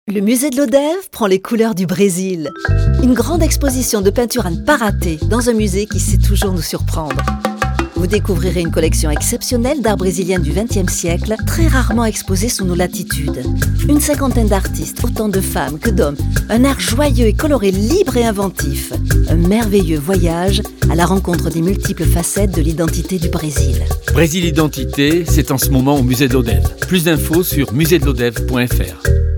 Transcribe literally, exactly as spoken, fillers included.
Le musée de l'Odève prend les couleurs du Brésil. Une grande exposition de peinture à ne pas rater dans un musée qui sait toujours nous surprendre. Vous découvrirez une collection exceptionnelle d'art brésilien du vingtième siècle, très rarement exposée sous nos latitudes. Une cinquantaine d'artistes, autant de femmes que d'hommes, un art joyeux et coloré, libre et inventif. Un merveilleux voyage à la rencontre des multiples facettes de l'identité du Brésil. Brésil Identité, c'est en ce moment au musée de l'Odève. Plus d'infos sur musée de l'odève point f r.